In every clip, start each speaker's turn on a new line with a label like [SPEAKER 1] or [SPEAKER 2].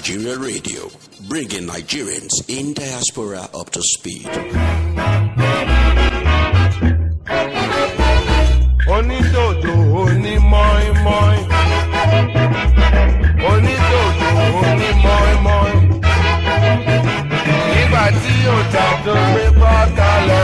[SPEAKER 1] Nigeria Radio, bringing Nigerians in diaspora up to speed.
[SPEAKER 2] Onídòdò onímọ́ínmọ́ín. Onídòdò onímọ́ínmọ́ín. Nígbà tí yóò ta tó gbé bọ́tà lọ.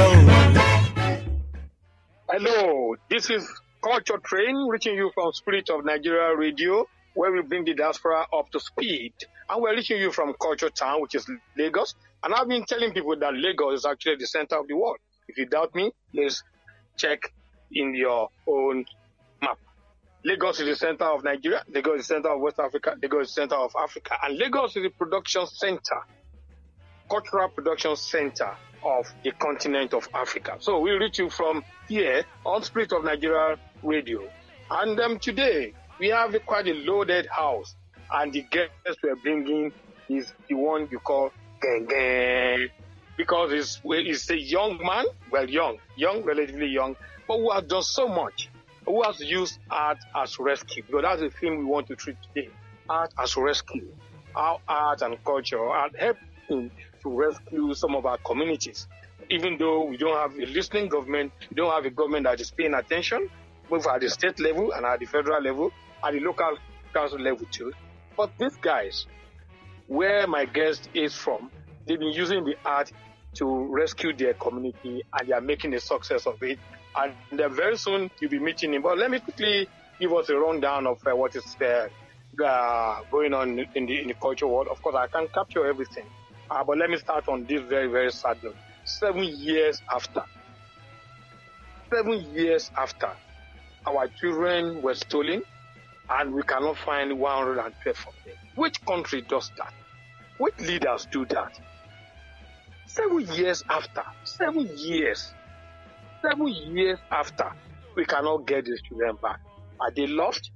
[SPEAKER 3] Hello, this is Culture Train reaching you from Spirit of Nigeria Radio, where we bring the diaspora up to speed. And we're reaching you from Culture Town, which is Lagos. And I've been telling people that Lagos is actually the center of the world. If you doubt me, let's check in your own map. Lagos is the center of Nigeria. Lagos is the center of West Africa. Lagos is the center of Africa. And Lagos is the production center, cultural production center of the continent of Africa. So we reach you from here on Spirit of Nigeria Radio. And today, we have quite a loaded house. And the guest we're bringing is the one you call Gang Gang. Because he's a young man, well, young, relatively young, but who has done so much, who has used art as rescue. Because that's the theme we want to treat today, art as rescue. How art and culture are helping to rescue some of our communities. Even though we don't have a listening government, we don't have a government that is paying attention, both at the state level and at the federal level, at the local council level too. But these guys, where my guest is from, they've been using the art to rescue their community, and they are making a success of it. And very soon you'll be meeting him. But let me quickly give us a rundown of what is going on in the culture world. Of course, I can't capture everything. But let me start on this very, very sad note. 7 years after, our children were stolen, and we cannot find 112 of them. Which country does that? Which leaders do that? 7 years after, 7 years after, we cannot get these children back. Are they lost?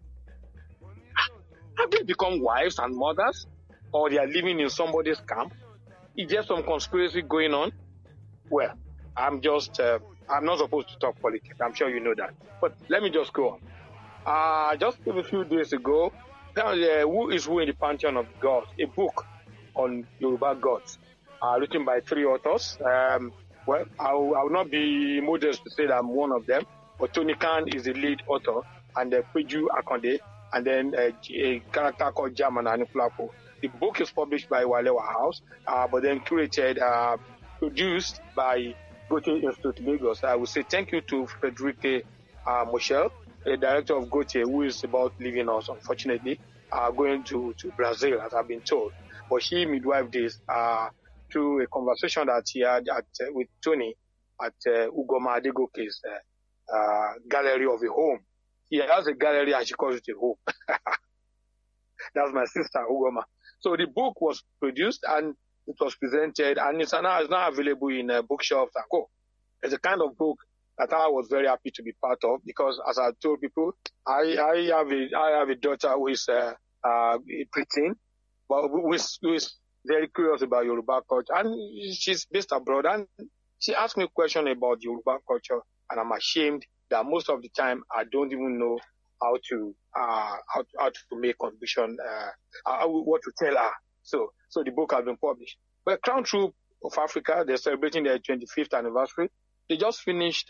[SPEAKER 3] Have they become wives and mothers? Or they are living in somebody's camp? Is there some conspiracy going on? Well, I'm not supposed to talk politics. I'm sure you know that. But let me just go on. Just a few days ago, Who is Who in the Pantheon of Gods, a book on Yoruba gods, written by 3 authors. Well, I will not be modest to say that I'm one of them, but Tony Khan is the lead author, and Peju Akonde, and then a character called Jaman Anifulapo. The book is published by Walewa House, but then curated, produced by Goethe Institute Lagos. I will say thank you to Frederic Moschel, the director of Goethe, who is about leaving us, unfortunately, going to Brazil, as I've been told. But she midwifed this through a conversation that he had with Tony at Ugoma Adegoke's Gallery of a Home. He has a gallery and she calls it a home. That's my sister, Ugoma. So the book was produced and it was presented, and it's now available in bookshops and co. It's a kind of book that I was very happy to be part of, because as I told people, I have a daughter who is preteen, but who is very curious about Yoruba culture, and she's based abroad, and she asked me a question about Yoruba culture, and I'm ashamed that most of the time I don't even know how to make contribution, what to tell her. So the book has been published. But Crown Troop of Africa, they're celebrating their 25th anniversary. They just finished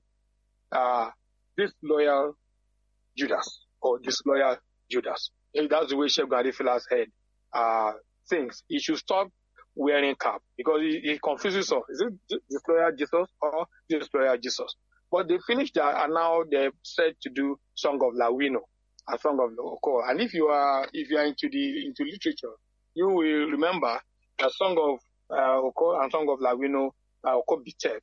[SPEAKER 3] Disloyal Judas. That's the way Sheikh Gadifila's head thinks. He should stop wearing cap, because he confuses us. Is it Disloyal Jesus or Disloyal Jesus? But they finished that, and now they're set to do Song of Lawino, a Song of Oko. And if you are into literature, you will remember the Song of Oko and Song of Lawino, Oko Bitek.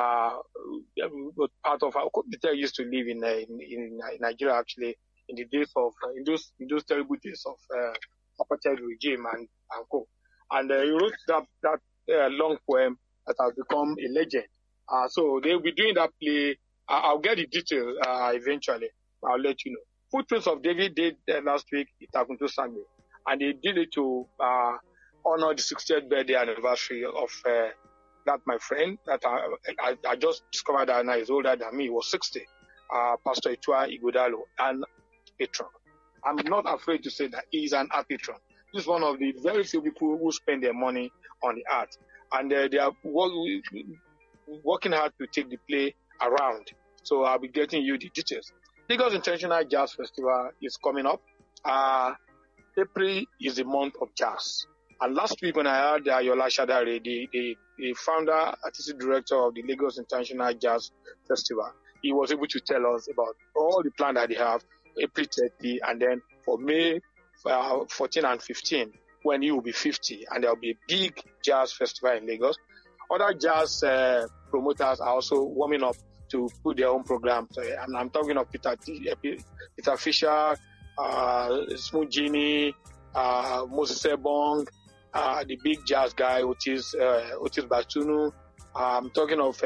[SPEAKER 3] Part of Oko Bitek used to live in Nigeria, actually, in the days of in those terrible days of apartheid regime and co. And he wrote that long poem that has become a legend. So they'll be doing that play. I'll get the details eventually. I'll let you know. Footprints of David did last week at Takunto Sunday, and they did it to honor the 60th birthday anniversary of that my friend that I just discovered that now he's older than me. He was 60. Pastor Itua Igodalo, and patron. I'm not afraid to say that he is an art patron. This is one of the very few people who spend their money on the art. And they are working hard to take the play around. So I'll be getting you the details. Lagos International Jazz Festival is coming up. April is the month of jazz. And last week when I had Yola Shadare, the founder, artistic director of the Lagos International Jazz Festival, he was able to tell us about all the plans that they have, April 30, and then for May 14 and 15, when he will be 50, and there will be a big jazz festival in Lagos. Other jazz promoters are also warming up to put their own programs. And I'm talking of Peter Fisher, Smooth Genie, Moses Ebong, the big jazz guy, Otis Batunu. I'm talking of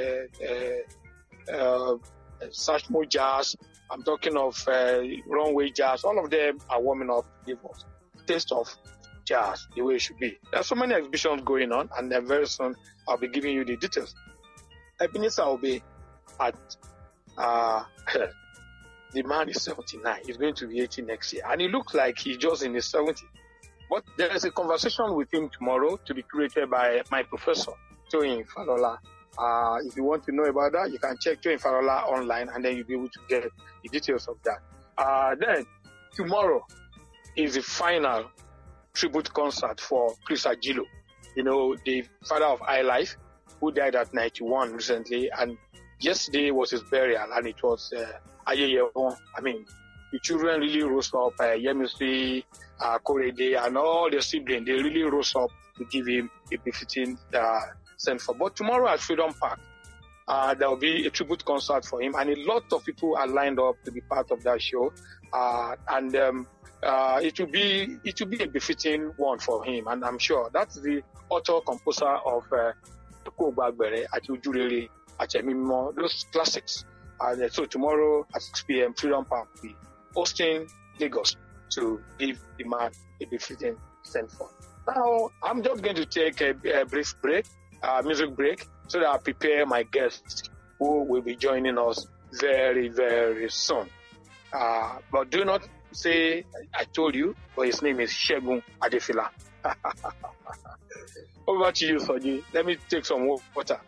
[SPEAKER 3] Sashmo Jazz. I'm talking of Runway Jazz. All of them are warming up to give us taste of jazz the way it should be. There are so many exhibitions going on, and then very soon I'll be giving you the details. Ebenezer will be at the man is 79. He's going to be 80 next year, and he looks like he's just in his 70s. But there is a conversation with him tomorrow to be created by my professor, Toyin Falola. If you want to know about that, you can check Toyin Falola online, and then you'll be able to get the details of that. Then tomorrow is the final tribute concert for Chris Agilo, the father of iLife, who died at 91 recently, and yesterday was his burial, and it was Ayeyewon. I mean, the children really rose up, Yemisi, Korede, and all the siblings, they really rose up to give him a befitting send for. But tomorrow at Freedom Park, there will be a tribute concert for him, and a lot of people are lined up to be part of that show. It will be a befitting one for him, and I'm sure that's the author-composer of Toko Bagbere, Atujurere, Achemimo, those classics. So tomorrow at 6 p.m., Freedom Park will be hosting Lagos to give the man a befitting send for. Now, I'm just going to take a brief break, music break, so that I prepare my guests who will be joining us very, very soon. But do not say I told you, but his name is Segun Adefila. Over to you, Soji. Let me take some water.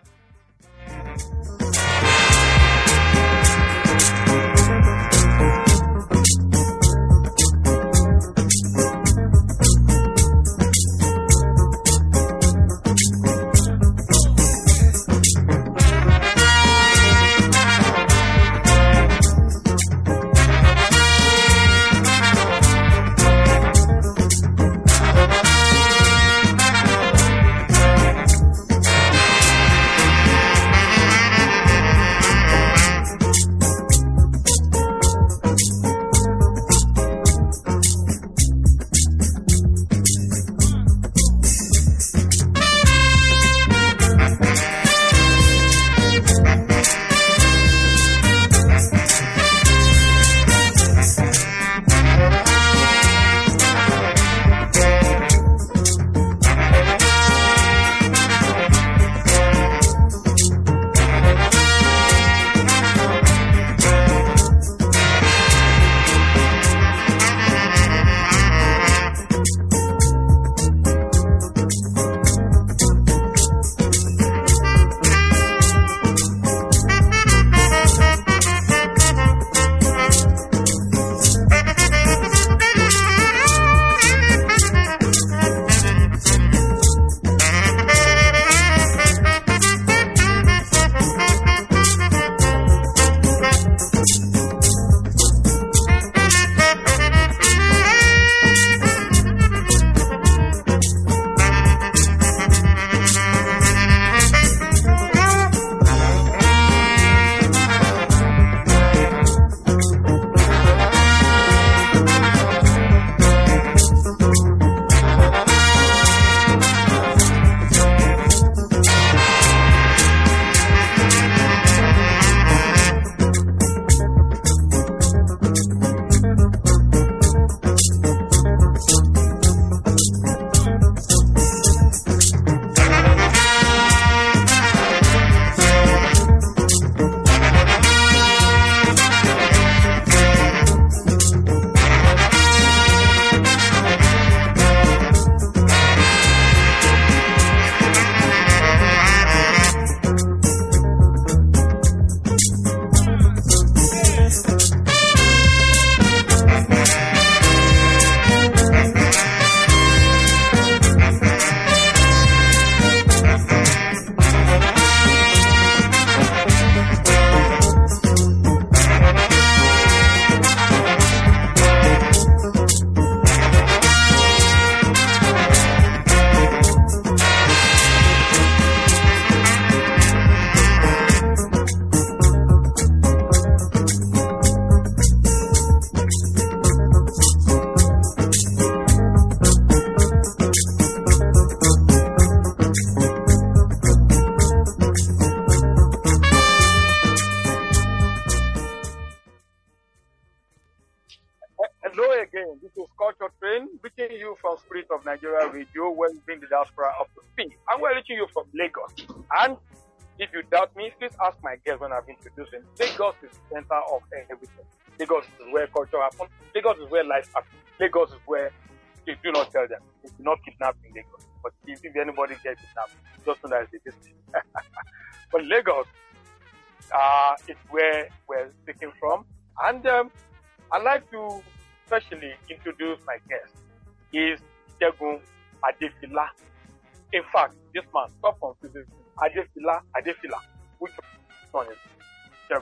[SPEAKER 3] bit of Nigeria radio where we bring the diaspora up to speed. And we're reaching you from Lagos. And if you doubt me, please ask my guest when I've introduced him. Lagos is the center of everything. Lagos is where culture happens. Lagos is where life happens. Lagos is where they do not tell them. They do not kidnap in Lagos. But if anybody gets kidnapped, just know that it's a distance. But Lagos is where we're speaking from. And I'd like to especially introduce my guest. Is Segun Adefila. In fact, this man, stop confusing Adefila. Which one is Segun?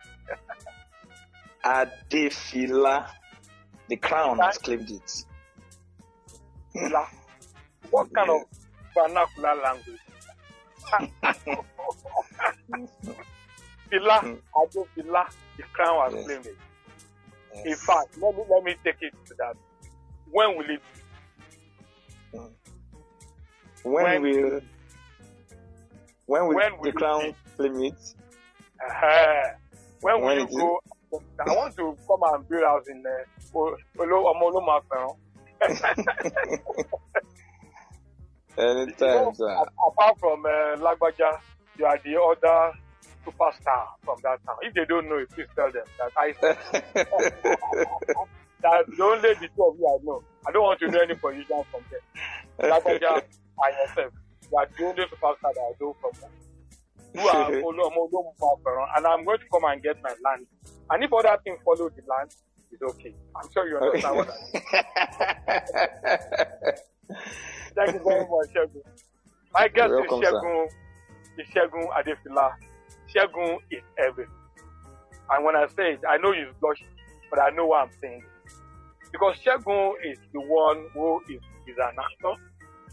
[SPEAKER 4] Adefila. The crown has claimed it.
[SPEAKER 3] Fila. What kind of vernacular language? Fila, Adefila, the crown has claimed it. Yes. In fact, let me take it to that. When will it be?
[SPEAKER 4] When will the crown claim it?
[SPEAKER 3] When will you go? I want to come and build house in Omoloma.
[SPEAKER 4] Anytime, sir.
[SPEAKER 3] Apart from Lagbaja, you are the other superstar from that town. If they don't know it, please tell them that I that's the only the two of you I know. I don't want to know any position from them. Lagbaja and yourself, you are the only superstar that I know from them. You are Omoloma, and I'm going to come and get my land. And if other things follow the land, it's okay. I'm sure you understand what I mean. Thank you very much, Segun. My guest is Segun Adefila. Segun is everything. And when I say it, I know you're blushing, but I know what I'm saying. Because Segun is the one who is an actor,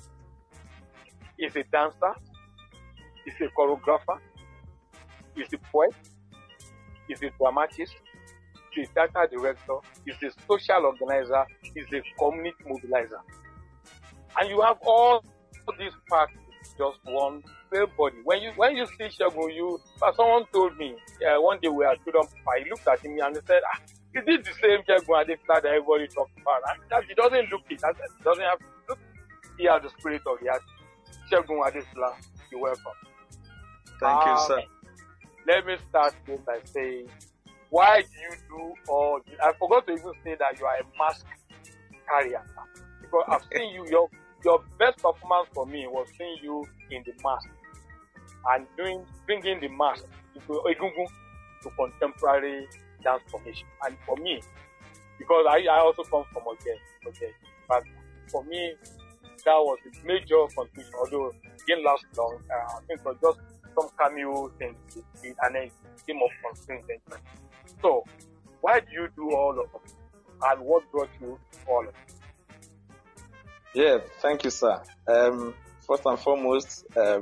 [SPEAKER 3] is a dancer, is a choreographer, is a poet, is a dramatist, is a theater director, is a social organizer, is a community mobilizer. And you have all these parts, just one body. When you see Segun, someone told me one day we had stood up, I looked at him and he said, is it the same Segun Adefila that everybody talks about? And he doesn't look it. He doesn't have to look. He has the spirit of the artist. Segun Adefila, you're welcome.
[SPEAKER 4] Thank you, sir.
[SPEAKER 3] Let me start this by saying, why do you do all this? I forgot to even say that you are a mask carrier. Because I've seen you, your best performance for me was seeing you in the mask and bringing the mask to contemporary dance formation. And for me, because I also come from Oje, but for me, that was a major contribution, although it didn't last long. I think it was just some cameo things, and then it came up on screen. So, why do you do all of it? And what brought you all of it?
[SPEAKER 4] Yeah, thank you, sir. First and foremost,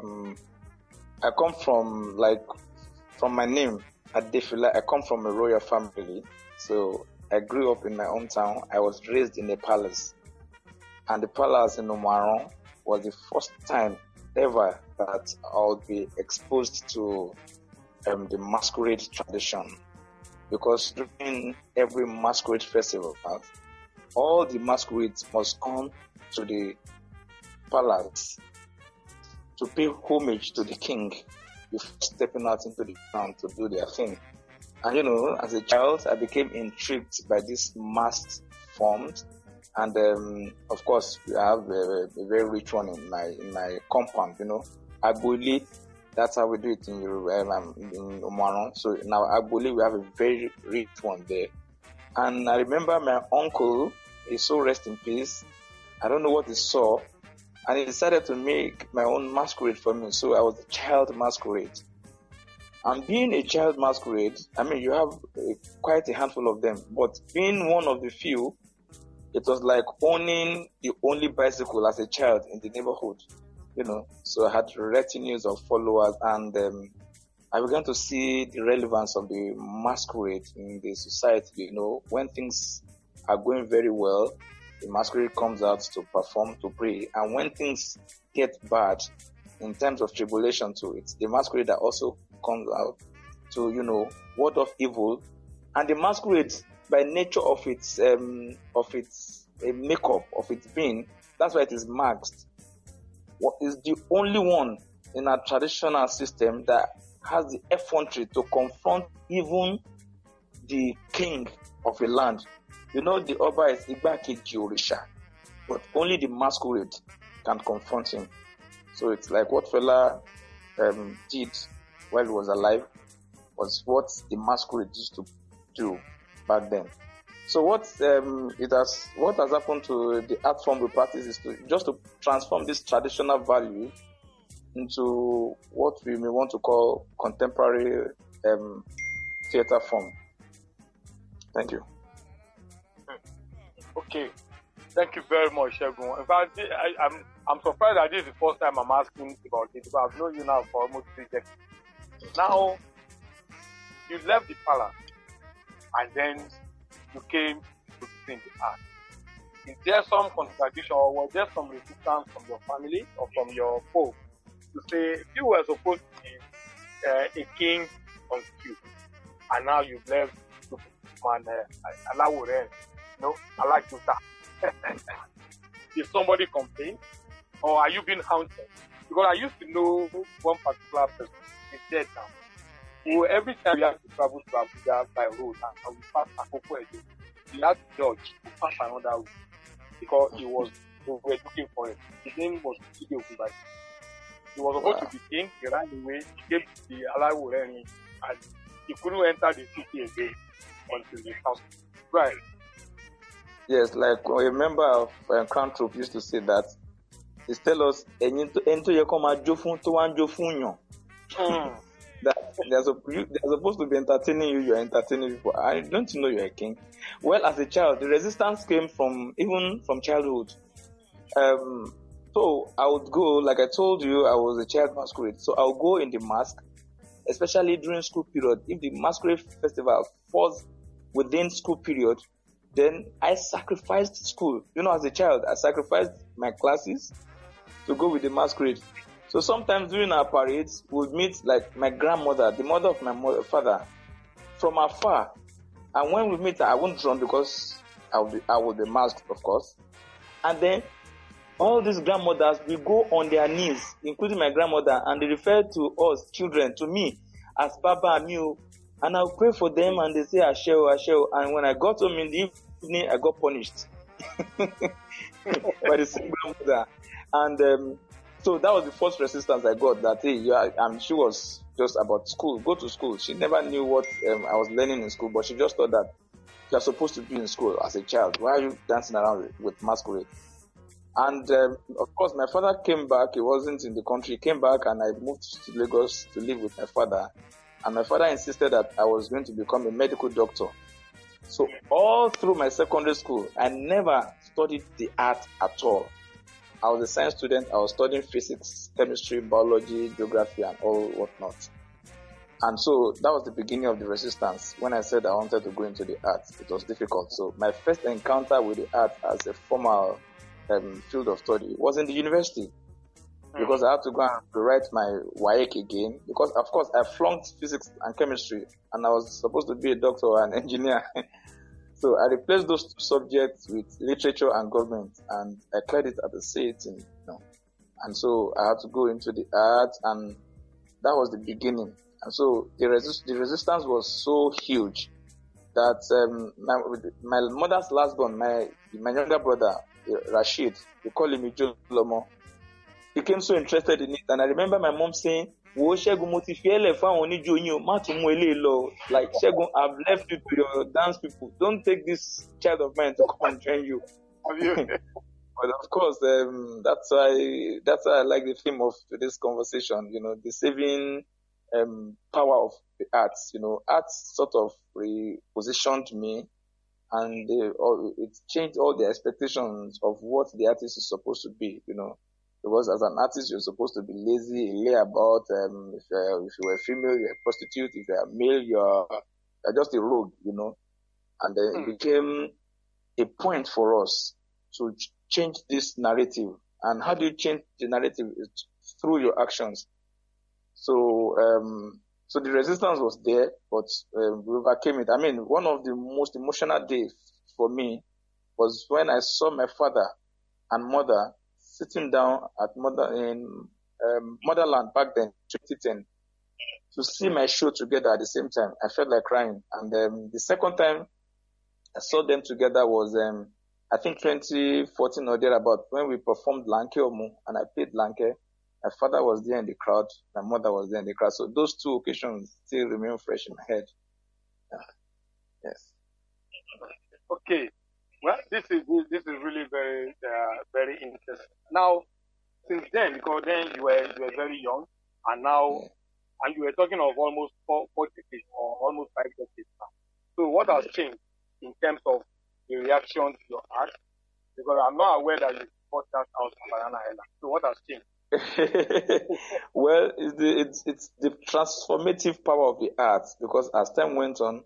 [SPEAKER 4] I come from my name, Adefila. I come from a royal family. So I grew up in my hometown. I was raised in a palace. And the palace in Omaron was the first time ever that I would be exposed to the masquerade tradition. Because during every masquerade festival, all the masquerades must come to the palace to pay homage to the king before stepping out into the town to do their thing. And as a child, I became intrigued by these masked forms. And of course, we have a very rich one in my compound. Agboli, that's how we do it in Omaron. So in our Agboli, we have a very rich one there. And I remember my uncle, he so rest in peace. I don't know what he saw, and he decided to make my own masquerade for me. So I was a child masquerade. And being a child masquerade, you have quite a handful of them, but being one of the few, it was like owning the only bicycle as a child in the neighborhood, So I had retinues of followers, and I began to see the relevance of the masquerade in the society. When things are going very well, the masquerade comes out to perform, to pray. And when things get bad, in terms of tribulation to it, the masquerade also comes out to, ward off evil. And the masquerade, by nature of its makeup, of its being, That's why it is masked. What is the only one in our traditional system that has the effrontery to confront even the king of a land. You know, the Oba is Igbakeji Orisha, but only the masquerade can confront him. So it's like what Fela did while he was alive was what the masquerade used to do back then. So what has happened to the art form we practice is to transform this traditional value into what we may want to call contemporary theater form. Thank you.
[SPEAKER 3] Okay, thank you very much, Segun. In fact, I'm surprised that this is the first time I'm asking about it, because I've known you now for almost 3 decades. Now, you left the palace, and then you came to sing the art. Is there some contradiction, or was there some resistance from your family or from your folk to say, if you were supposed to be a king on you, and now you've left to Alawore, Alajuta? Did somebody complain, or are you being haunted? Because I used to know one particular person, he's dead now, who every time we had to travel to Abuja by road and we passed Akoko Edo, he had to dodge to pass another route because we were looking for him. His name was Kide Ogunbayi. He was supposed to be king, he ran away, he came to the Alawore, and he couldn't enter the city again until the house. Right.
[SPEAKER 4] Yes, like a member of Crown Troop used to say that. He tell us, that they're supposed to be entertaining you, you're entertaining people. I don't know you're a king. Well, as a child, the resistance came even from childhood. So I would go, like I told you, I was a child masquerade. So I'll go in the mask, especially during school period. If the masquerade festival falls within school period, then I sacrificed school. As a child, I sacrificed my classes to go with the masquerade. So sometimes during our parades, we'll meet like my grandmother, the mother of my father, from afar. And when we meet her, I won't run because I will be masked, of course. And then all these grandmothers will go on their knees, including my grandmother, and they refer to us, children, to me, as Baba Amiu. And I'll pray for them, and they say, Asheo, Asheo. And when I got home in the evening, I got punished by the same grandmother. And so that was the first resistance I got, that, hey, she was just about school, go to school. She never knew what I was learning in school, but she just thought that you're supposed to be in school as a child. Why are you dancing around with masquerade? And of course, my father came back. He wasn't in the country. He came back, and I moved to Lagos to live with my father. And my father insisted that I was going to become a medical doctor. So all through my secondary school, I never studied the art at all. I was a science student. I was studying physics, chemistry, biology, geography, and all whatnot. And so that was the beginning of the resistance. When I said I wanted to go into the arts, it was difficult. So my first encounter with the art as a formal field of study was in the university, because I had to go and rewrite my WAEC again, because of course I flunked physics and chemistry, and I was supposed to be a doctor or an engineer. So I replaced those two subjects with literature and government, and I cleared it at the sitting, and so I had to go into the art, and that was the beginning. And so the resistance was so huge that my mother's last born, my younger brother, Rashid, we call him Ijo Lomo, became so interested in it. And I remember my mom saying, like, Segun, I've left you to your dance people. Don't take this child of mine to come and join you. But of course, that's why I like the theme of today's conversation, the saving power of the arts. Arts sort of repositioned me, and it changed all the expectations of what the artist is supposed to be, because as an artist, you're supposed to be lazy, lay about. If you were female, you're a prostitute. If you're male, you're just a rogue, And then it became a point for us to change this narrative. And how do you change the narrative? It's through your actions. So the resistance was there, but we overcame it. I mean, one of the most emotional days for me was when I saw my father and mother sitting down at Motherland back then, 2010, to see my show together at the same time. I felt like crying. And the second time I saw them together was, I think 2014 or thereabout, when we performed Lanke Omu, and I played Lanke. My father was there in the crowd. My mother was there in the crowd. So those two occasions still remain fresh in my head. Yes.
[SPEAKER 3] Okay. Well, this is really very very interesting. Now, since then, because then you were very young, and now, and you were talking of almost 4 decades or almost 5 decades now. So what has changed in terms of the reaction to your art? Because I'm not aware that you bought that house on Banana Island. So what has changed?
[SPEAKER 4] Well, it's the transformative power of the arts, because as time went on,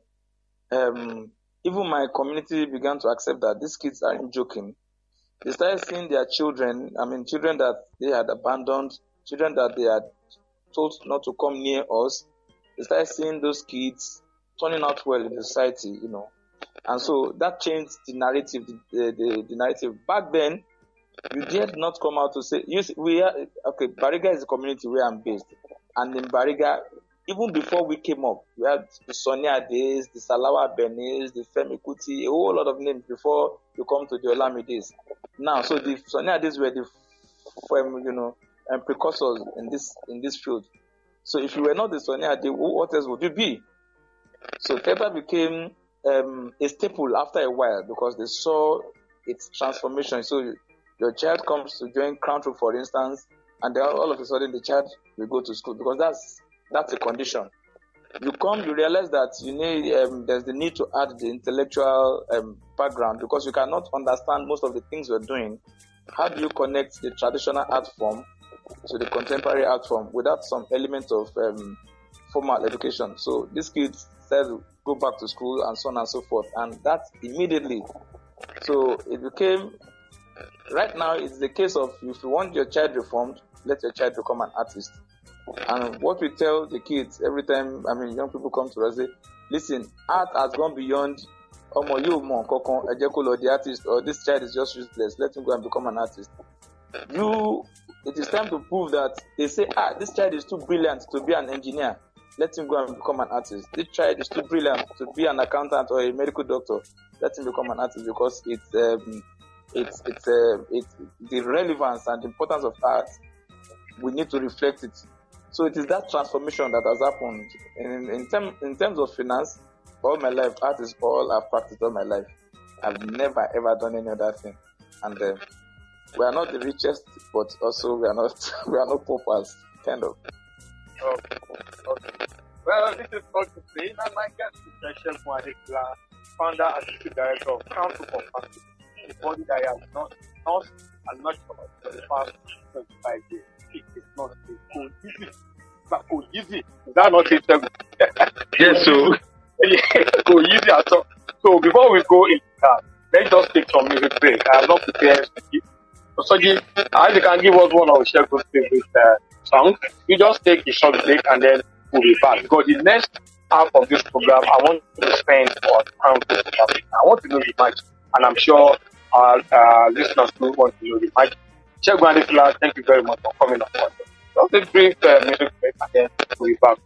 [SPEAKER 4] even my community began to accept that these kids aren't joking. They started seeing their children, children that they had abandoned, children that they had told not to come near us. They started seeing those kids turning out well in the society, And so that changed the narrative, the narrative. Back then, you dared not come out to say, Bariga is the community where I'm based. And in Bariga, even before we came up, we had the Sonia days, the Salawa Benis, the Femi Kuti, a whole lot of names before you come to the Olami days. Now, so the Sonia days were the, precursors in this field. So if you were not the Sonia day, what else would you be? So theater became a staple after a while, because they saw its transformation. So your child comes to join Crown Troop, for instance, and then all of a sudden the child will go to school, because that's a condition. You come, you realize that you need there's the need to add the intellectual background, because you cannot understand most of the things you're doing. How do you connect the traditional art form to the contemporary art form without some element of formal education? So these kids said go back to school and so on and so forth, and that immediately. So it became, right now it's the case of, if you want your child reformed, let your child become an artist. And what we tell the kids every time, young people come to us, say, listen, art has gone beyond the artist, or this child is just useless, let him go and become an artist. It is time to prove that. They say, this child is too brilliant to be an engineer, let him go and become an artist. This child is too brilliant to be an accountant or a medical doctor, let him become an artist, because it's the relevance and the importance of art. We need to reflect it. So it is that transformation that has happened. In terms of finance, all my life, art is all I've practiced all my life. I've never ever done any other thing. And we are not the richest, but also we are not paupers, kind of.
[SPEAKER 3] Okay. Well, this is all to say. Now my guest is Chef Mwadekla, founder and executive director of Council for Family, a body that has not and not for the past 25 years. It is not easy. But easy. Is that not it? Yes, so go easy at all. So before we go into that, let's just take some music break. I have not prepared to give. So Soji, as you can give us one of Shego's favorite songs, you just take a short break and then we'll be back. Because the next half of this program, I want to spend on Crown Troop. I want to know the match, and I'm sure our listeners do want to know the match. Sheikh Mwadekla, thank you very much for coming on board. Just a brief music break and then we'll be back.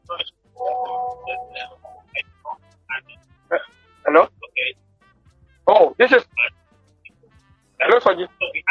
[SPEAKER 3] Hello? Oh, this is. Hello, Faji.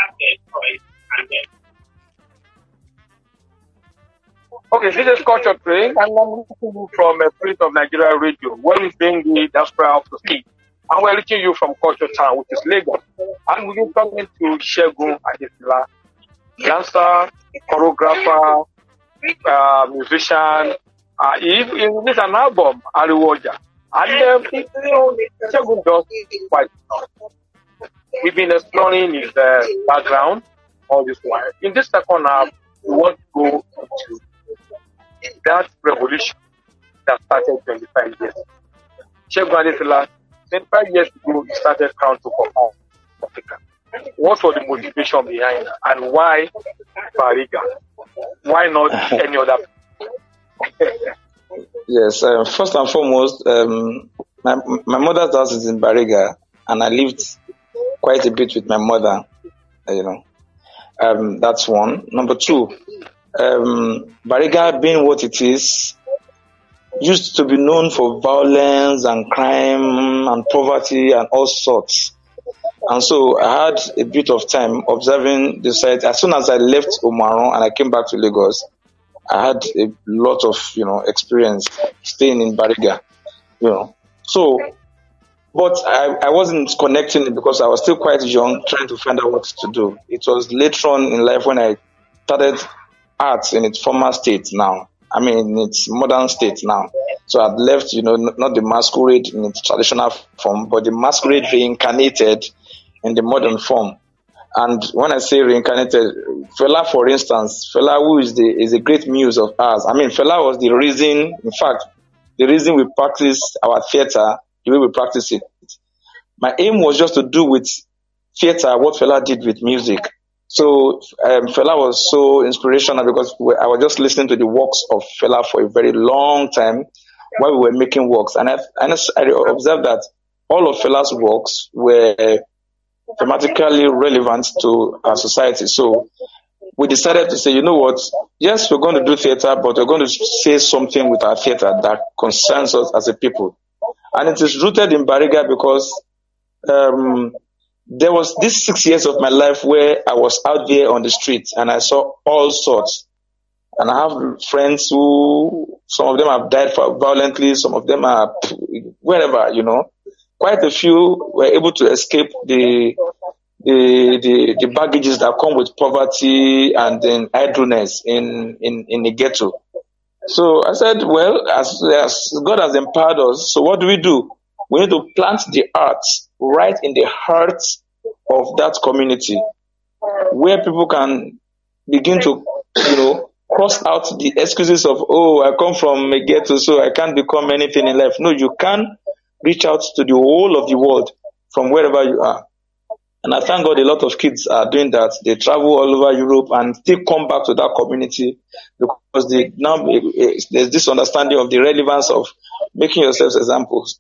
[SPEAKER 3] Okay, this is Culture Train, and I'm reaching you from Spirit of Nigeria Radio, where we bring the diaspora up to speed. And we're reaching you from Culture Town, which is Lagos. And we'll be talking to Segun Adesina, dancer, choreographer, musician. He released an album, Ariwoja. And Segun does quite well. We've been exploring his background all this while. In this second half, we want to go into that revolution that started 25 years ago. Segun Adesina, 25 years ago, he started Crown to perform Africa. What was the motivation behind it, and why Bariga? Why not any other?
[SPEAKER 4] Yes, first and foremost, my mother's house is in Bariga, and I lived quite a bit with my mother, that's one. Number two, Bariga being what it is, used to be known for violence and crime and poverty and all sorts. And so I had a bit of time observing the site. As soon as I left Omaron and I came back to Lagos, I had a lot of, experience staying in Bariga, So, but I wasn't connecting it because I was still quite young, trying to find out what to do. It was later on in life when I started art in its former state now. I mean, in its modern state now. So I'd left, not the masquerade in its traditional form, but the masquerade reincarnated in the modern form. And when I say reincarnated, Fela, for instance, Fela, who is a great muse of ours. I mean, Fela was the reason, in fact, the reason we practice our theater the way we practice it. My aim was just to do with theater what Fela did with music. So Fela was so inspirational because I was just listening to the works of Fela for a very long time while we were making works. And I observed that all of Fela's works were thematically relevant to our society. So we decided to say, you know what, yes, we're going to do theater, but we're going to say something with our theater that concerns us as a people. And it is rooted in Bariga because there was this 6 years of my life where I was out there on the street and I saw all sorts. And I have friends who, some of them have died violently, some of them are wherever, Quite a few were able to escape the baggages that come with poverty and then idleness in the ghetto. So I said, well, as God has empowered us, so what do? We need to plant the arts right in the heart of that community where people can begin to, cross out the excuses of, I come from a ghetto, so I can't become anything in life. No, you can reach out to the whole of the world from wherever you are. And I thank God a lot of kids are doing that. They travel all over Europe and still come back to that community because there's this understanding of the relevance of making yourselves examples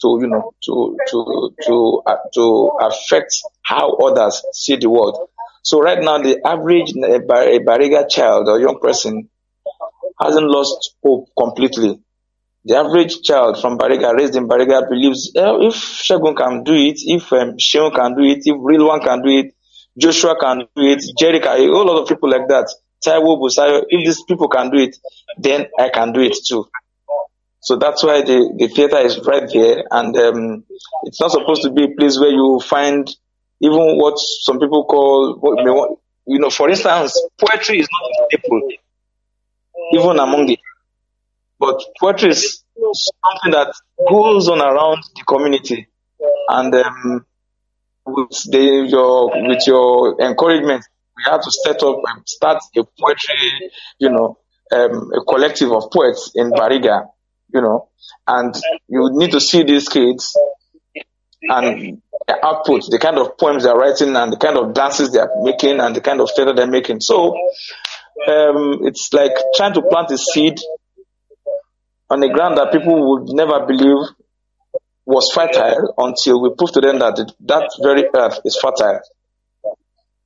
[SPEAKER 4] to affect how others see the world. So right now, the average Bariga child or young person hasn't lost hope completely. The average child from Bariga, raised in Bariga, believes if Segun can do it, if Sheon can do it, if Real One can do it, Joshua can do it, Jerry can, a whole lot of people like that, Taiwo, Busayo, if these people can do it, then I can do it too. So that's why the theater is right there, and it's not supposed to be a place where you find even what some people call, for instance, poetry is not a staple, even among the. But poetry is something that goes on around the community, and with your encouragement, we have to start a poetry, a collective of poets in Bariga, and you need to see these kids and the output, the kind of poems they're writing, and the kind of dances they're making, and the kind of theater they're making. So it's like trying to plant a seed on a ground that people would never believe was fertile until we prove to them that that very earth is fertile.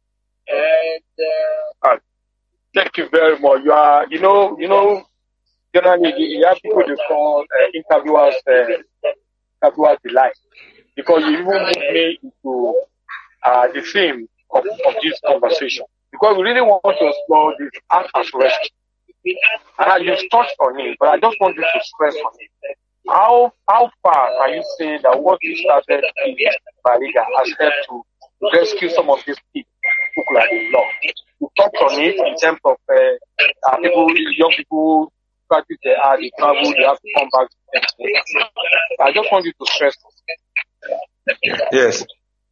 [SPEAKER 3] And thank you very much. You are, generally you have people to call interviewers delight, because you even move me into the theme of this conversation, because we really want to explore this art as rescue. And you've touched on it, but I just want you to stress on it. How far can you say that what you started in Bariga has helped to rescue some of these people who could have been lost? You touched on it in terms of young people practice their art, they travel, they have to come back. I just want you to stress it.
[SPEAKER 4] Yes.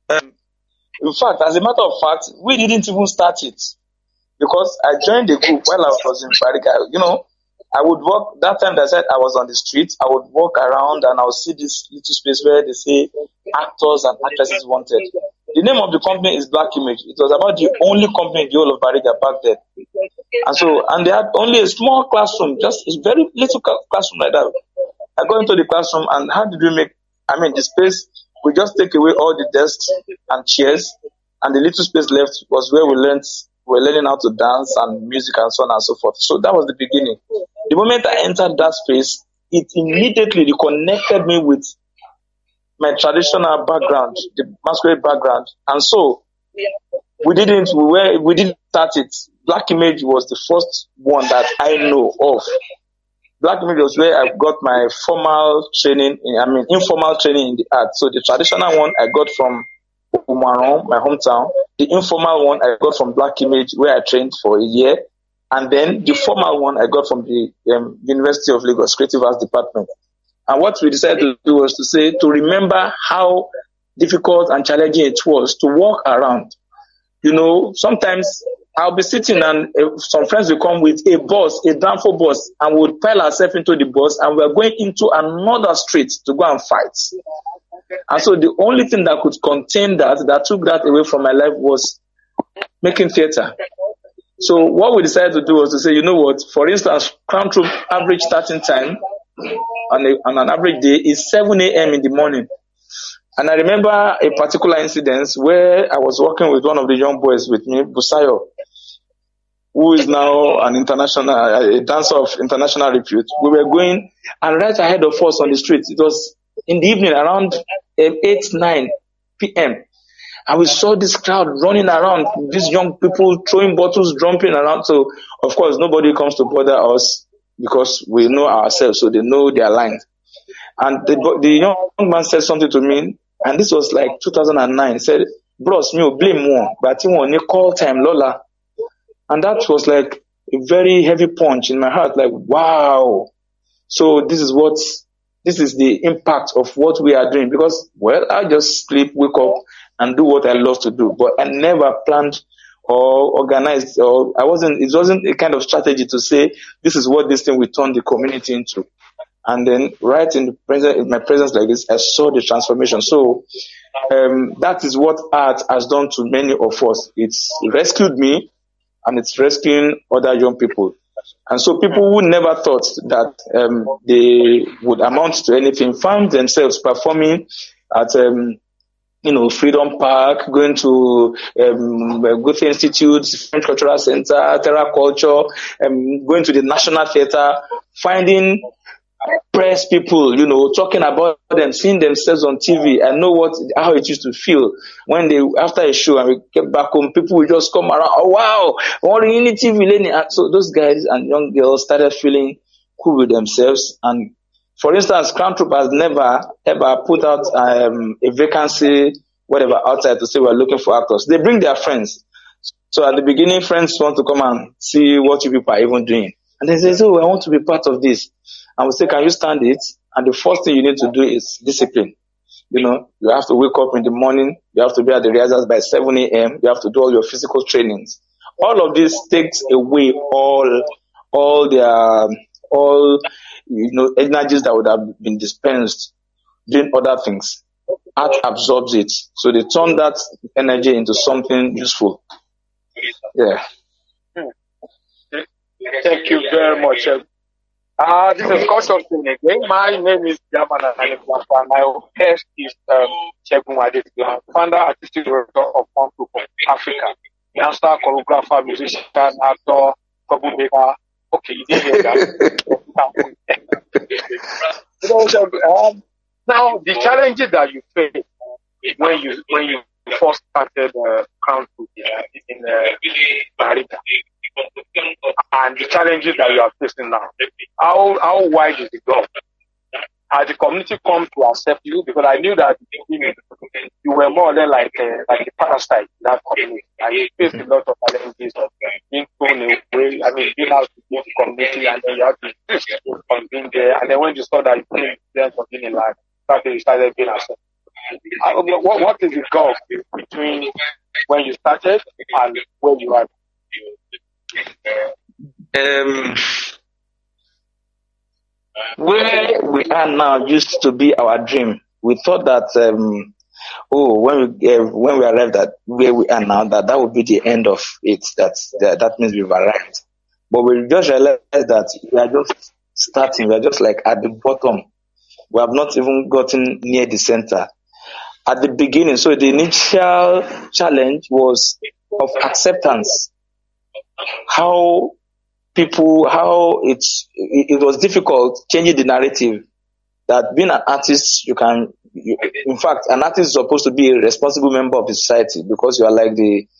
[SPEAKER 4] In fact, as a matter of fact, we didn't even start it, because I joined the group while I was in Bariga. You know, I would walk, that time that I said I was on the street, I would walk around and I would see this little space where they say actors and actresses wanted. The name of the company is Black Image. It was about the only company in the whole of Bariga back then. And they had only a small classroom, just a very little classroom like that. I go into the classroom, and how did we make, the space, we just take away all the desks and chairs, and the little space left was where we were learning how to dance and music and so on and so forth. So that was the beginning. The moment I entered that space, it immediately reconnected me with my traditional background, the masquerade background. And so we didn't start it. Black Image was the first one that I know of. Black Image was where I got my informal training in the art. So the traditional one I got from Umaron, my hometown. The informal one I got from Black Image, where I trained for a year. And then the formal one I got from the University of Lagos Creative Arts Department. And what we decided to do was to remember how difficult and challenging it was to walk around. You know, sometimes I'll be sitting and some friends will come with a bus, a Danfo bus, and we'll pile ourselves into the bus, and we're going into another street to go and fight. And so the only thing that could contain that took that away from my life, was making theater. So what we decided to do was to say, you know what, for instance, Crown Troop average starting time on an average day is 7 a.m. in the morning. And I remember a particular incident where I was working with one of the young boys with me, Busayo, who is now a dancer of international repute. We were going, and right ahead of us on the street, it was in the evening around 8-9 p.m. And we saw this crowd running around, these young people throwing bottles, jumping around. So, of course, nobody comes to bother us because we know ourselves, so they know their lines. And the young man said something to me, and this was like 2009. He said, "Bros, me blame one, but you call time Lola." And that was like a very heavy punch in my heart. Like, wow. So this is the impact of what we are doing. Because, well, I just sleep, wake up, and do what I love to do. But I never planned or organized, or it wasn't a kind of strategy to say, this is what this thing will turn the community into. And then right in my presence like this, I saw the transformation. So that is what art has done to many of us. It's rescued me, and it's rescuing other young people. And so people who never thought that they would amount to anything found themselves performing at Freedom Park, going to Goethe Institute, French Cultural Center, Terra Culture, going to the National Theatre, finding press people, talking about them, seeing themselves on TV. I know how it used to feel when after a show and we get back home, people will just come around. Oh wow, what in TV? So those guys and young girls started feeling cool with themselves. And for instance, Crown Troop has never ever put out a vacancy, whatever, outside to say we're looking for actors. They bring their friends. So at the beginning, friends want to come and see what you people are even doing. And they say, "Oh, I want to be part of this." And we say, "Can you stand it?" And the first thing you need to do is discipline. You have to wake up in the morning. You have to be at the rehearsals by 7 a.m. You have to do all your physical trainings. All of this takes away all energies that would have been dispensed doing other things. Art absorbs it. So they turn that energy into something useful. Yeah.
[SPEAKER 3] Thank you very much. This is Culture Thing again. My name is Yamana and my guest is Segun Adesina, founder, artistic director of Crown Troop of Africa, dancer, choreographer, musician, actor, troublemaker. Okay, you didn't hear that. Now, the challenges that you face when you first started Crown Food in Barita, and the challenges that you are facing now, how wide is the gulf? Has the community come to accept you? Because I knew that you were more or less like a parasite in that community. And you faced a lot of challenges of being thrown away. I mean, being out to the community, and then you have to insist on being there. And then when you saw that you couldn't learn from being in life, you started being accepted. What is the gulf between when you started and where you are?
[SPEAKER 4] Where we are now used to be our dream. We thought that when we arrived at where we are now, that would be the end of it. That means we've arrived. But we just realized that we are just starting. We are just like at the bottom. We have not even gotten near the center. At the beginning, so the initial challenge was of acceptance. How it was difficult changing the narrative that being an artist, in fact, an artist is supposed to be a responsible member of the society, because you are like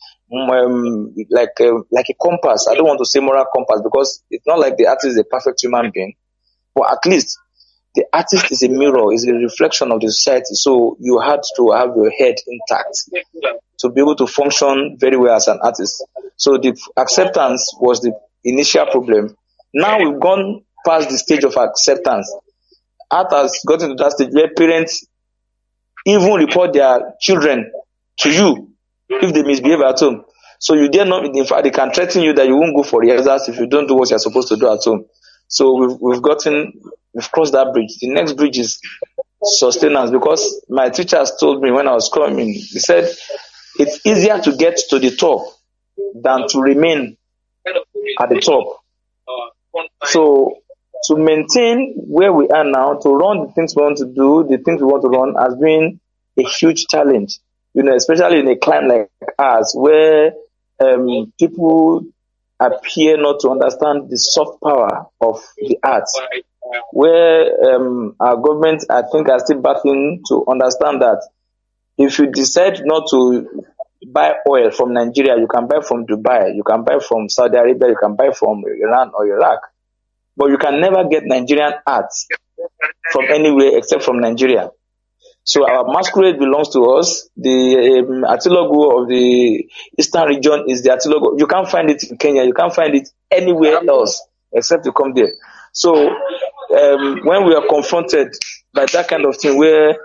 [SPEAKER 4] like a compass. I don't want to say moral compass, because it's not like the artist is a perfect human being, but at least the artist is a mirror, is a reflection of the society. So you had to have your head intact to be able to function very well as an artist. So the acceptance was the initial problem. Now we've gone past the stage of acceptance. Art has gotten to that stage where parents even report their children to you if they misbehave at home. So you dare not, in fact, they can threaten you that you won't go for rehearsals if you don't do what you're supposed to do at home. So we've crossed that bridge. The next bridge is sustenance, because my teachers told me when I was coming, he said it's easier to get to the top than to remain at the top. So to maintain where we are now, to run the things we want to do, the things we want to run, has been a huge challenge. Especially in a climate like ours, where people appear not to understand the soft power of the arts, where our government, I think, are still battling to understand that if you decide not to buy oil from Nigeria, you can buy from Dubai, you can buy from Saudi Arabia, you can buy from Iran or Iraq, but you can never get Nigerian art from anywhere except from Nigeria. So our masquerade belongs to us. The Atilogo of the Eastern region is the Atilogo. You can't find it in Kenya. You can't find it anywhere else except to come there. So when we are confronted by that kind of thing, where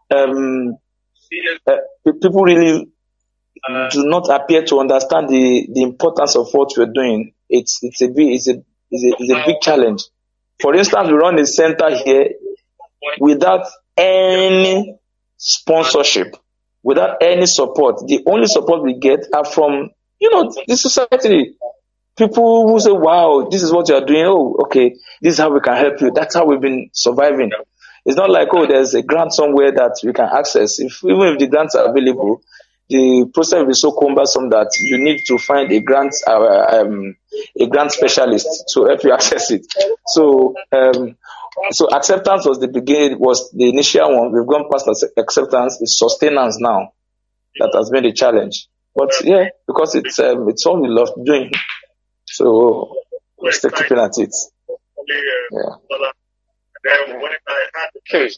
[SPEAKER 4] people really do not appear to understand the importance of what we're doing, it's a big challenge. For instance, we run a center here without any sponsorship, without any support. The only support we get are from, the society. People who say, wow, this is what you are doing. Oh, okay, this is how we can help you. That's how we've been surviving. It's not like, there's a grant somewhere that we can access. Even if the grants are available, the process will be so cumbersome that you need to find a grant specialist to help you access it. So acceptance was the initial one. We've gone past acceptance. It's sustenance now that has been the challenge. But yeah, because it's all we love doing, so we're still keeping at it. Yeah.
[SPEAKER 3] Okay.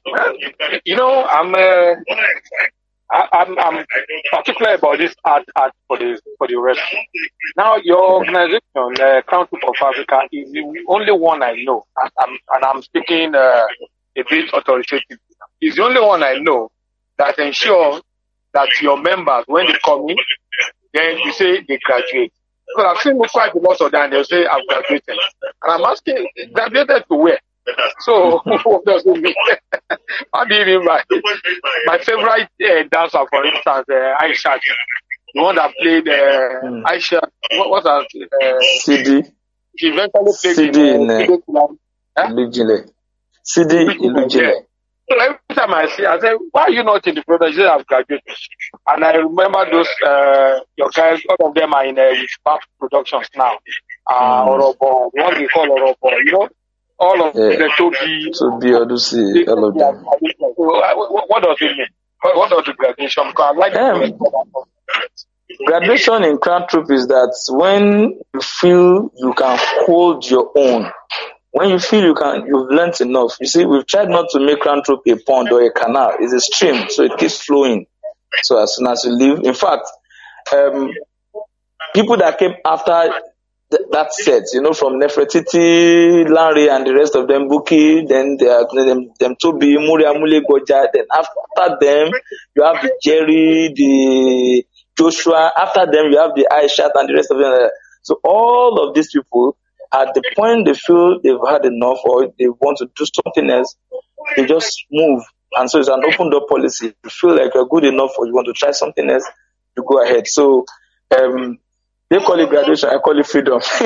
[SPEAKER 3] I'm particular about this art for the rest. Now, your organization, Crown Food of Africa, is the only one I know, and I'm speaking a bit authoritatively. It's the only one I know that ensures that your members, when they come in, then you say they graduate. Because I've seen quite a lot of them, they'll say I've graduated. And I'm asking, graduated to where? So, what does it mean? How do you mean by my favorite dancer, for instance, Aisha, the one that played Aisha, what's that?
[SPEAKER 4] CD.
[SPEAKER 3] She eventually played
[SPEAKER 4] CD in Ilujile. CD in Ilujile.
[SPEAKER 3] So every time I say, why are you not in the production? She said, I've graduated. And I remember those, your guys, all of them are in Productions now. Orobo, what we call Orobo, All of the Toby,
[SPEAKER 4] Odusi, all of them.
[SPEAKER 3] What does it mean? What does the graduation? Because I like
[SPEAKER 4] graduation in Crown Troop is that when you feel you can hold your own, when you feel you've learned enough. You see, we've tried not to make Crown Troop a pond or a canal. It's a stream, so it keeps flowing. So as soon as you leave, in fact, people that came after that set, from Nefertiti, Lanre, and the rest of them, Buki, then them Toby, Muria, Mule, Goja. Then after them, you have the Jerry, the Joshua. After them, you have the Aishat and the rest of them. So all of these people, at the point they feel they've had enough or they want to do something else, they just move. And so it's an open door policy. If you feel like you're good enough or you want to try something else, you go ahead. So they call it graduation, I call it freedom. So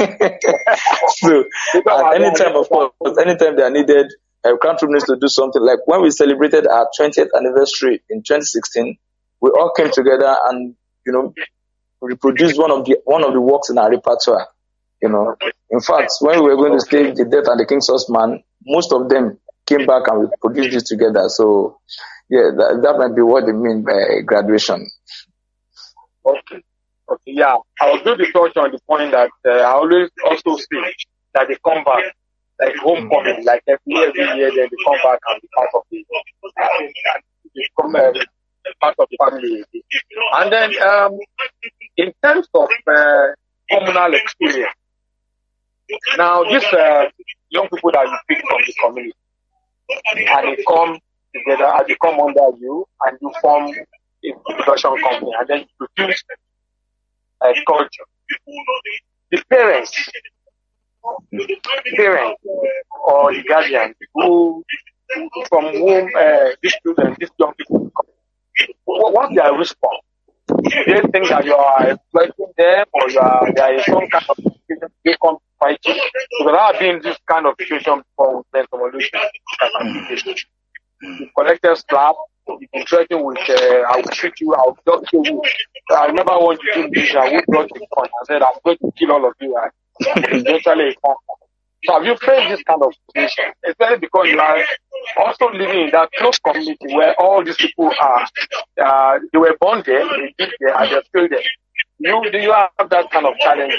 [SPEAKER 4] at any time, of course, anytime they are needed, Crown Troop needs to do something. Like when we celebrated our 20th anniversary in 2016, we all came together and reproduced one of the works in our repertoire. In fact, when we were going to stage The Death and the King's Horseman, most of them came back and we produced this together. So yeah, that might be what they mean by graduation.
[SPEAKER 3] Okay, yeah. I was going to touch on the point that I always also say that they come back, like homecoming, like every year, then they come back and be part of part of the family. And then, in terms of communal experience, now these young people that you pick from the community, and they come together, and they come under you, and you form a production company, and then you produce a culture. The parents or the guardians from whom these children, these young people come, what's their response? Do they think that you are exploiting them or there is some kind of situation they come to fight you? Because I have been in this kind of situation before with mental evolution. You collected slap, you've been threatened with, I will shoot you, I will just kill you. I remember when you did this, I would brought the gun and said, I'm going to kill all of you. Eventually, so have you faced this kind of situation? Especially because you are also living in that close community where all these people are, they were born there, they live there, and they're still there. Do you have that kind of challenge?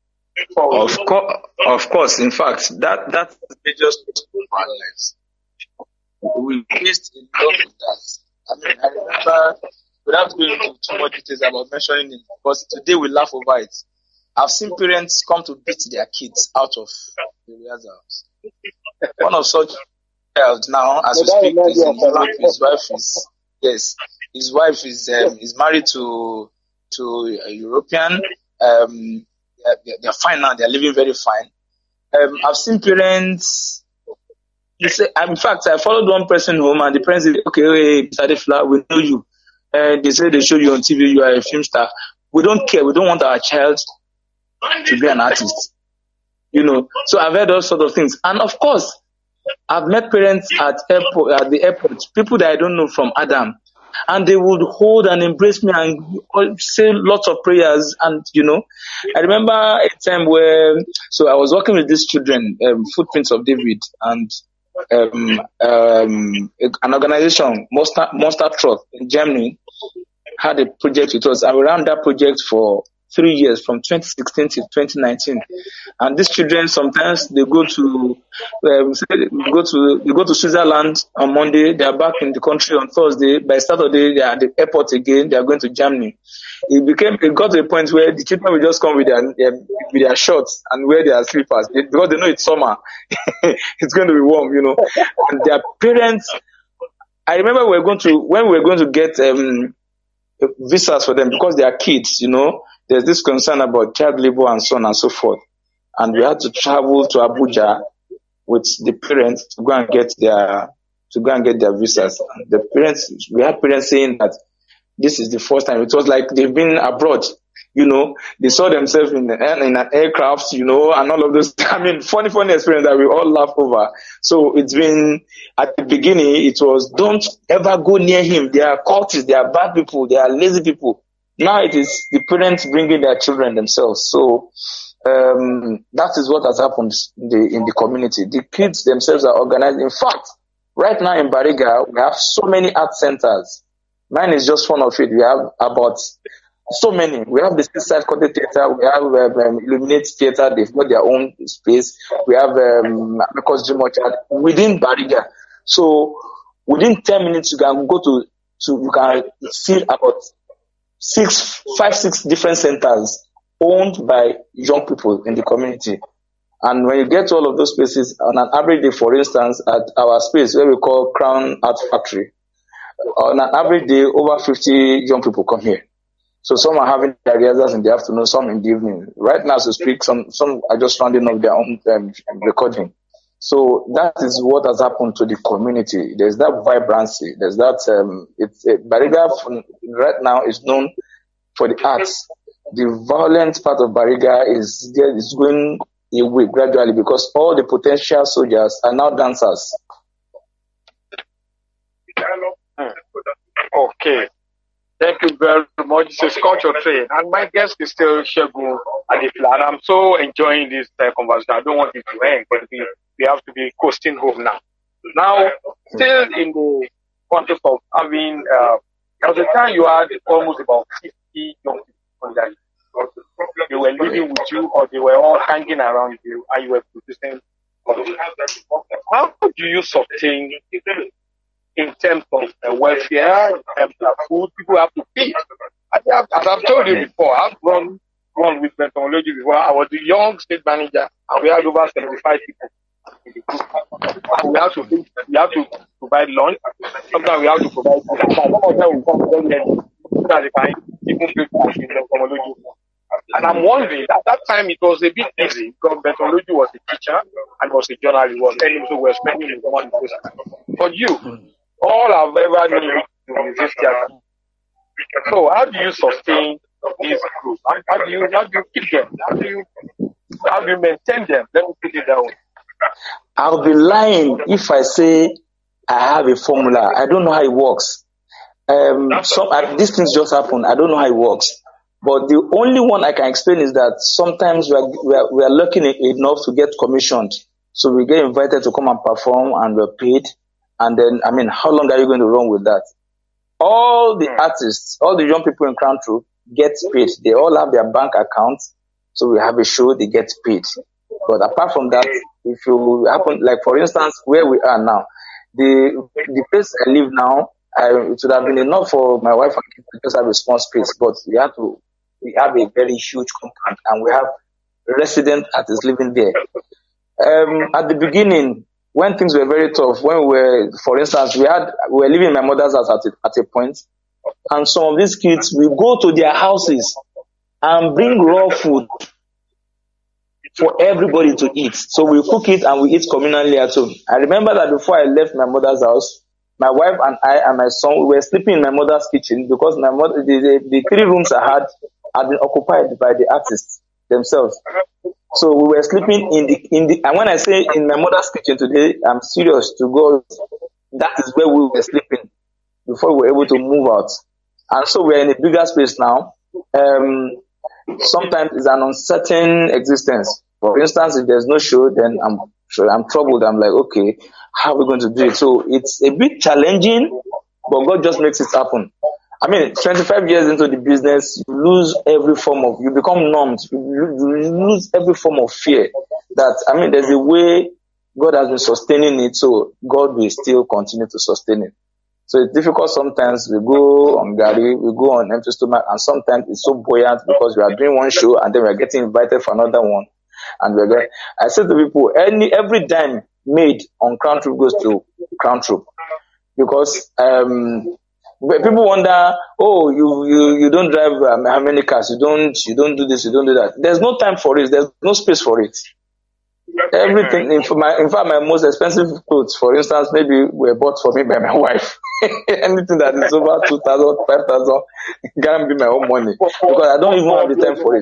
[SPEAKER 4] Of course. In fact, that's major of our lives. We faced a lot of that. I mean, I remember, without going into too much details about mentioning it, because today we laugh over it. I've seen parents come to beat their kids out of the house. One of such child now, as we speak, is in Europe. His wife is married to a European. They're fine now. They're living very fine. I've seen parents. In fact, I followed one person home, and the parents said, "Okay, Mr. Adefula, we know you. They say they show you on TV. You are a film star. We don't care. We don't want our child to be an artist." So I've heard all sorts of things, and of course, I've met parents at the airport, people that I don't know from Adam, and they would hold and embrace me and say lots of prayers. And I remember a time where I was working with these children, Footprints of David, and an organization, Monster Truck in Germany, had a project with us, and we ran that project for 3 years, from 2016 to 2019. And these children, sometimes they go to Switzerland on Monday. They are back in the country on Thursday. By Saturday, they are at the airport again. They are going to Germany. It got to a point where the children will just come with their shorts and wear their slippers because they know it's summer. It's going to be warm, And their parents, I remember when we were going to get visas for them, because they are kids, there's this concern about child labor and so on and so forth. And we had to travel to Abuja with the parents to go and get their visas. We had parents saying that this is the first time. It was like they've been abroad, they saw themselves in an aircraft, and all of those. I mean, funny experience that we all laugh over. So it's been, at the beginning, it was, don't ever go near him. They are cultists, they are bad people, they are lazy people. Now it is the parents bringing their children themselves. So that is what has happened in the community. The kids themselves are organized. In fact, right now in Bariga, we have so many art centers. Mine is just one of it. We have about so many. We have the Seaside Country Theatre. We have Illuminate Theatre. They've got their own space. We have Because Dream Orchard within Bariga. So within 10 minutes, you can go to you can see about 5-6 different centers owned by young people in the community. And when you get to all of those places, on an average day, for instance, at our space where we call Crown Art Factory, on an average day, over 50 young people come here. So some are having their rehearsals in the afternoon, some in the evening. Right now, as we speak, some are just rounding up their own recording. So that is what has happened to the community. There's that vibrancy. There's that. Bariga right now is known for the arts. The violent part of Bariga is going away gradually because all the potential soldiers are now dancers.
[SPEAKER 3] Okay. Thank you very much. This is Culture Train. And my guest is still Segun Adefila. And I'm so enjoying this conversation. I don't want it to end, but we have to be coasting home now. Now, still in the context of having, there was a time you had almost about 50 young people on that. They were living with you or they were all hanging around you and you were producing. How do you sustain in terms of welfare, in terms of food? People have to feed. As I've told you before, I've run with methodology before. I was the young state manager and we had over 75 people in the group. And we have to provide lunch. Sometimes we have to provide food. Some of them will come very early so that they can even pay for methodology. And I'm wondering, at that time it was a bit easy because methodology was a teacher and was a journalist, was earning, so we're spending his money. But you, all I've ever known is this theater. So how do you sustain these groups? How do you keep them? How do you maintain them? Let me put it that way.
[SPEAKER 4] I'll be lying if I say I have a formula. I don't know how it works. These things just happen. I don't know how it works. But the only one I can explain is that sometimes we are lucky enough to get commissioned. So we get invited to come and perform and we're paid. And then, how long are you going to run with that? All the artists, all the young people in Crown Troupe get paid. They all have their bank accounts. So we have a show, they get paid. But apart from that, if you happen, like for instance, where we are now, the place I live now, it would have been enough for my wife and kids to just have a small space. But we have a very huge compound and we have resident artists living there. At the beginning, when things were very tough, for instance, we were living in my mother's house at a point, and some of these kids will go to their houses and bring raw food for everybody to eat. So we cook it and we eat communally at home. I remember that before I left my mother's house, my wife and I and my son, we were sleeping in my mother's kitchen because my mother, the 3 rooms I had been occupied by the artists themselves. So we were sleeping in the and when I say in my mother's kitchen today, I'm serious to God, that is where we were sleeping before we were able to move out. And so we're in a bigger space now. Sometimes it's an uncertain existence. For instance, if there's no show, then I'm troubled. I'm like, okay, how are we going to do it? So it's a bit challenging, but God just makes it happen. 25 years into the business, you lose you become numbed. You lose every form of fear. There's a way God has been sustaining it, so God will still continue to sustain it. So it's difficult sometimes. We go on Gary, we go on empty stomach, and sometimes it's so buoyant because we are doing one show and then we are getting invited for another one. And I say to people, every dime made on Crown Troupe goes to Crown Troupe. Because people wonder, you don't drive how many cars, you don't do this, you don't do that. There's no time for it, there's no space for it. Everything, in fact, my most expensive clothes, for instance, maybe were bought for me by my wife. Anything that is over 2,000, 5,000 can be my own money because I don't even have the time for it.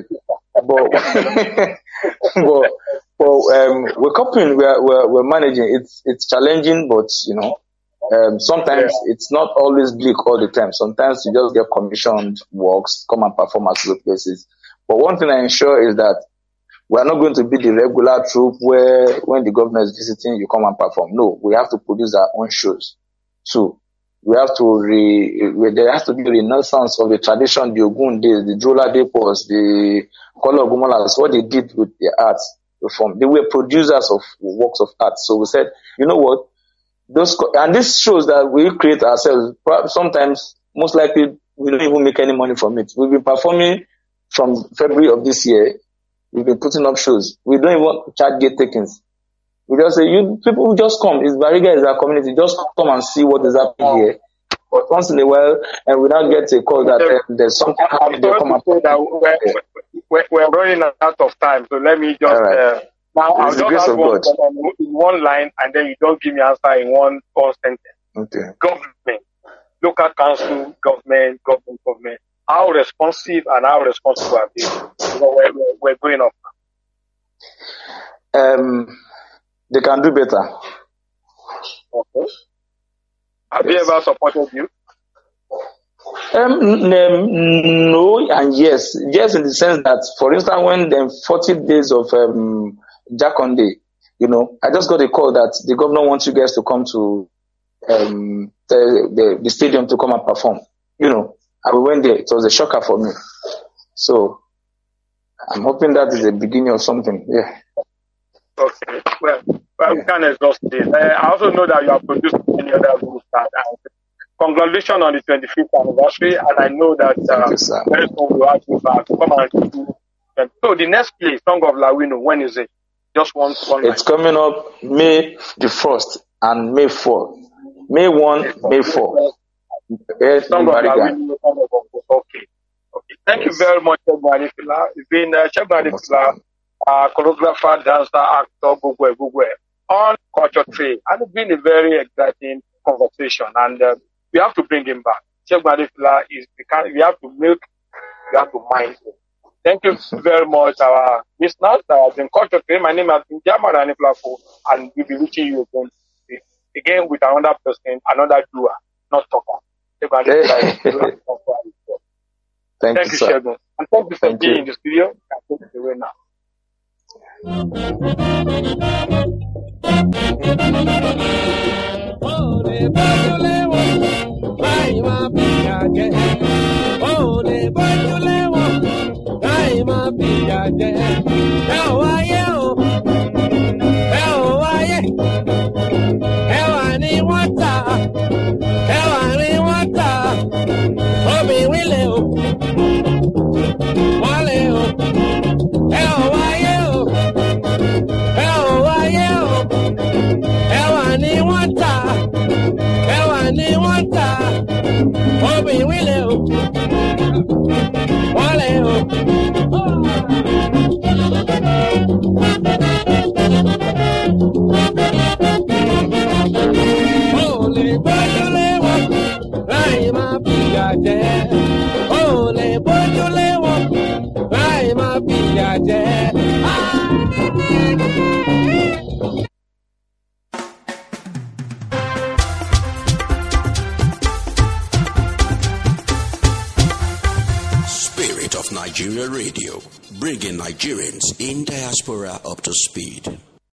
[SPEAKER 4] But we're coping, we're managing. It's challenging, but sometimes it's not always bleak all the time. Sometimes you just get commissioned works, come and perform at those places. But one thing I ensure is that We are not going to be the regular troupe where when the governor is visiting, you come and perform. No, we have to produce our own shows. So we have to there has to be a renaissance of the tradition, the Ogun days, the Drola Depos, the Kolo Ogumolas, what they did with the arts reform. They were producers of works of art. So we said, you know what? And this shows that we create ourselves. Sometimes, most likely, we don't even make any money from it. We've been performing from February of this year. We've been putting up shows. We don't even charge gate takings. We just say, people who just come. Bariga is our community. Just come and see what is happening here. But once in a while, and we now get a call that there's something happening. They come and
[SPEAKER 3] we're running out of time, so let me just now I'll just ask one line, and then you don't give me answer in one sentence. Okay. Government, local council, government. How responsive and how responsible are they? We're going up
[SPEAKER 4] now. They can do better.
[SPEAKER 3] Okay. Have they ever supported you?
[SPEAKER 4] No and yes. Yes, in the sense that, for instance, when the 40 days of Jakonde, I just got a call that the governor wants you guys to come to the stadium to come and perform. And we went there. It was a shocker for me. So I'm hoping that is the beginning of something. Yeah.
[SPEAKER 3] Okay. Well, we can't exhaust this. I also know that you have produced many other groups. Congratulations on the 25th anniversary, and I know that very soon we'll have you back. Come and do. So the next play, Song of Lawino, when is it? Just one
[SPEAKER 4] It's coming up May the 1st and May 4th. May 1, May 4th.
[SPEAKER 3] Song of Lawino. Okay. Thank you very much, Shegun Adefila. It's been Shegun Adefila, choreographer, dancer, actor, Gugwe, on Culture Trade. And it's been a very exciting conversation, and we have to bring him back. Shegun Adefila we have to milk, we have to mind him. Thank you very much, our listeners. In Culture Trade, my name has been Jamal Aniflafo, and we'll be reaching you again with another person, another doer, not talker. Thank you, Shegun. And thank you for being in the studio. I take it away now.
[SPEAKER 1] Spirit of Nigeria Radio, bringing Nigerians in diaspora up to speed.